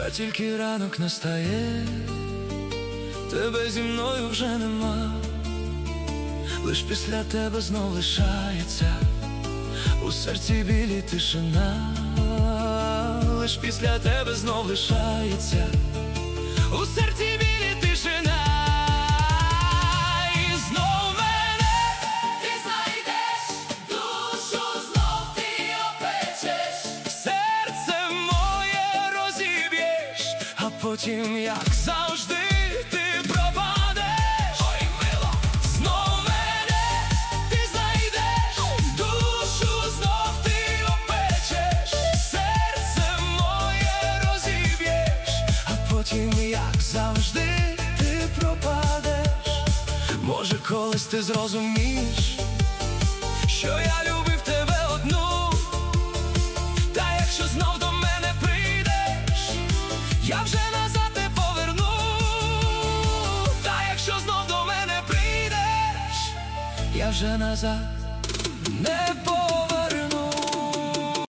тільки ранок настає, тебе зі мною вже нема. Лиш після тебе знов лишається у серці білі тишина. Лиш після тебе знов лишається у серці білі тишина. І знов мене ти знайдеш, душу знов ти опечеш, серце моє розіб'єш, а потім, як завжди, ти пропадеш. Ой, мило, знов мене ти знайдеш, душу знов ти опечеш, серце моє розіб'єш, а потім, як завжди, ти пропадеш. Може, колись ти зрозумієш, що я любив тебе одну, та якщо знов до мене прийдеш, я вже назад не поверну. Та якщо знов до мене прийдеш, я вже назад не поверну.